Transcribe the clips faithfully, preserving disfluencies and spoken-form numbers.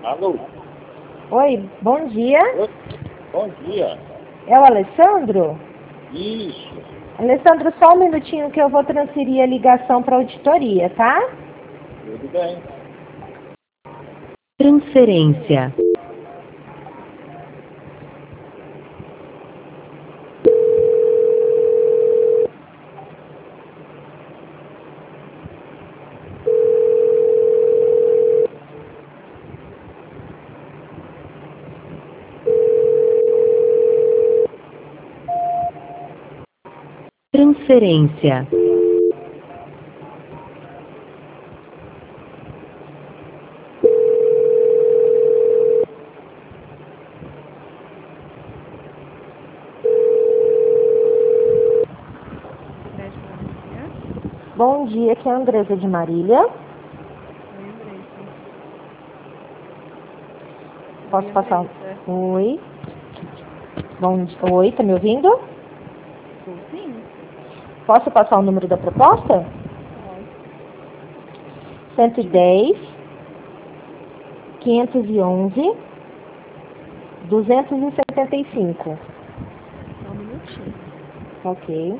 Alô? Oi, bom dia. Oi, bom dia. É o Alessandro? Isso. Alessandro, só um minutinho que eu vou transferir a ligação para a auditoria, tá? Tudo bem. Transferência. Transferência. Bom dia, aqui é a Andresa de Marília. Oi, Andressa. Posso Oi, passar? Andressa. Oi. Bom dia. Oi, tá me ouvindo? Estou sim. Posso passar o número da proposta? Pode. cento e dez, quinhentos e onze, duzentos e setenta e cinco. Só um minutinho. Ok.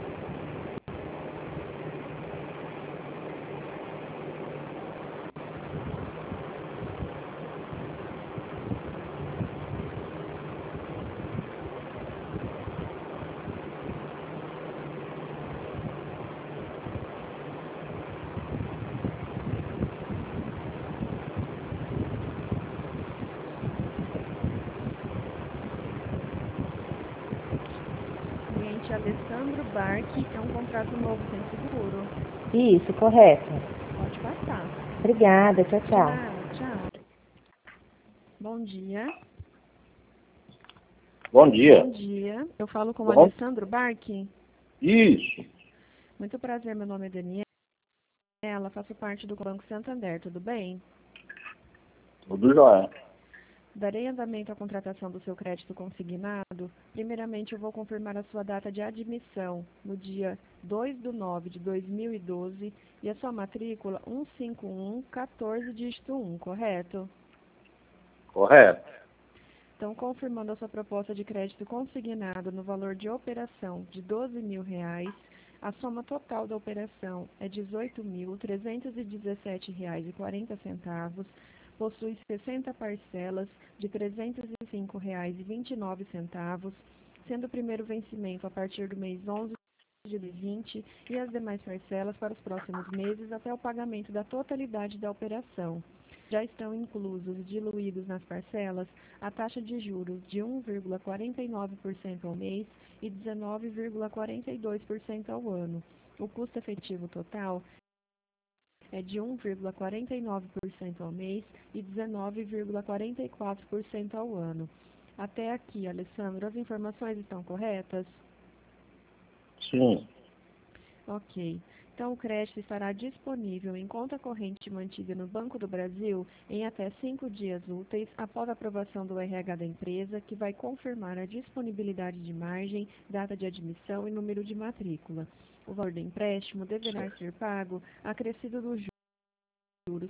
Cliente Alessandro Barque, é um contrato novo sem seguro. Isso, correto. Pode passar. Obrigada, tchau, De tchau. nada, tchau. Bom dia. Bom dia. Bom dia. Eu falo com o Bom. Alessandro Barque. Isso. Muito prazer, meu nome é Daniela, faço parte do Banco Santander, tudo bem? Tudo jóia. Darei andamento à contratação do seu crédito consignado. Primeiramente, eu vou confirmar a sua data de admissão no dia dois de nove de dois mil e doze e a sua matrícula um cinco um um quatro, dígito um, correto? Correto. Então, confirmando a sua proposta de crédito consignado no valor de operação de doze mil reais, a soma total da operação é dezoito mil trezentos e dezessete reais e quarenta centavos, possui sessenta parcelas de trezentos e cinco reais e vinte e nove centavos, sendo o primeiro vencimento a partir do mês onze de dois mil e vinte e as demais parcelas para os próximos meses até o pagamento da totalidade da operação. Já estão inclusos, diluídos nas parcelas, a taxa de juros de um vírgula quarenta e nove por cento ao mês e dezenove vírgula quarenta e dois por cento ao ano. O custo efetivo total é de um vírgula quarenta e nove por cento ao mês e dezenove vírgula quarenta e quatro por cento ao ano. Até aqui, Alessandro, as informações estão corretas? Sim. Ok. Então, o crédito estará disponível em conta corrente mantida no Banco do Brasil em até cinco dias úteis após a aprovação do R H da empresa, que vai confirmar a disponibilidade de margem, data de admissão e número de matrícula. O valor do empréstimo deverá ser pago acrescido dos juros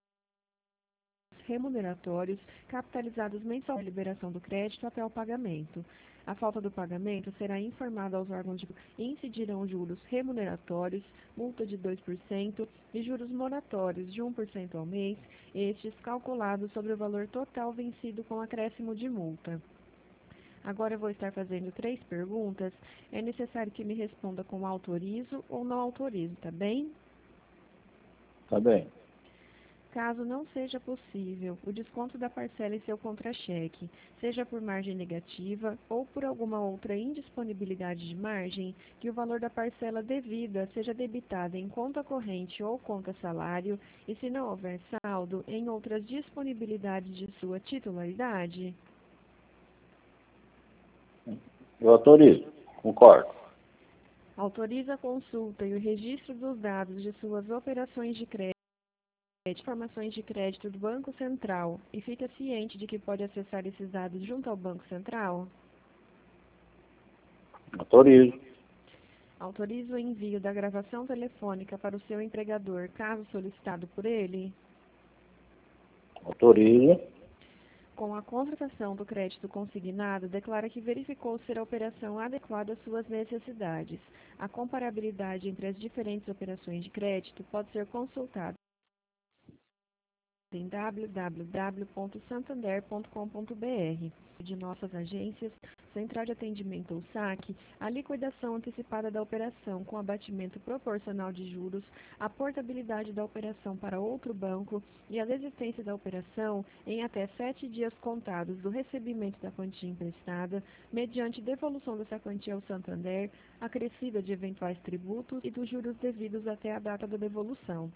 remuneratórios capitalizados mensalmente à liberação do crédito até o pagamento. A falta do pagamento será informada aos órgãos de incidirão juros remuneratórios, multa de dois por cento e juros moratórios de um por cento ao mês, estes calculados sobre o valor total vencido com acréscimo de multa. Agora eu vou estar fazendo três perguntas. É necessário que me responda com autorizo ou não autorizo, tá bem? Tá bem. Caso não seja possível o desconto da parcela em seu contra-cheque, seja por margem negativa ou por alguma outra indisponibilidade de margem, que o valor da parcela devida seja debitado em conta corrente ou conta salário e, se não houver saldo, em outras disponibilidades de sua titularidade? Eu autorizo. Concordo. Autoriza a consulta e o registro dos dados de suas operações de crédito, informações de crédito do Banco Central e fica ciente de que pode acessar esses dados junto ao Banco Central? Autorizo. Autoriza o envio da gravação telefônica para o seu empregador, caso solicitado por ele? Autorizo. Com a contratação do crédito consignado, declara que verificou ser a operação adequada às suas necessidades. A comparabilidade entre as diferentes operações de crédito pode ser consultada em w w w ponto santander ponto com ponto b r. De nossas agências, Central de Atendimento ou saque, a liquidação antecipada da operação com abatimento proporcional de juros, a portabilidade da operação para outro banco e a desistência da operação em até sete dias contados do recebimento da quantia emprestada, mediante devolução dessa quantia ao Santander, acrescida de eventuais tributos e dos juros devidos até a data da devolução.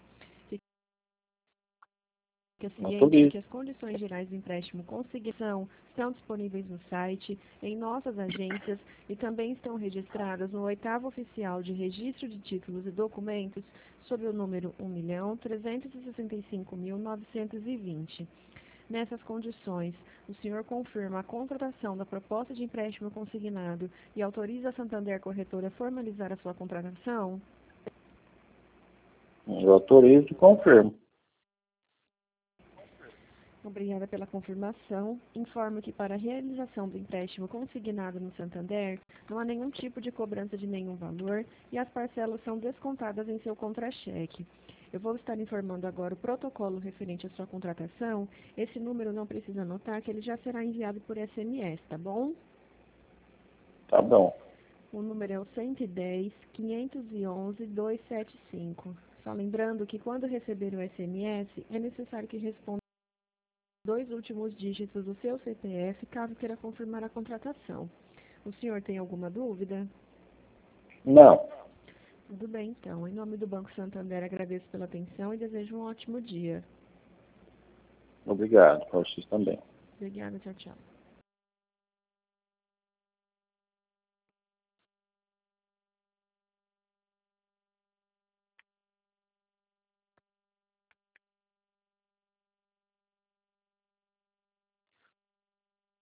Fique ciente que as condições gerais do empréstimo consignação estão disponíveis no site, em nossas agências e também estão registradas no oitavo oficial de registro de títulos e documentos sob o número um milhão trezentos e sessenta e cinco mil novecentos e vinte. Nessas condições, o senhor confirma a contratação da proposta de empréstimo consignado e autoriza a Santander Corretora a formalizar a sua contratação? Eu autorizo e confirmo. Obrigada pela confirmação. Informo que para a realização do empréstimo consignado no Santander, não há nenhum tipo de cobrança de nenhum valor e as parcelas são descontadas em seu contra-cheque. Eu vou estar informando agora o protocolo referente à sua contratação. Esse número não precisa anotar, que ele já será enviado por S M S, tá bom? Tá bom. O número é o cento e dez, quinhentos e onze, duzentos e setenta e cinco. Só lembrando que quando receber o S M S, é necessário que responda dois últimos dígitos do seu C P F, caso queira confirmar a contratação. O senhor tem alguma dúvida? Não. Tudo bem, então. Em nome do Banco Santander, agradeço pela atenção e desejo um ótimo dia. Obrigado. Para vocês também. Obrigada, tchau, tchau.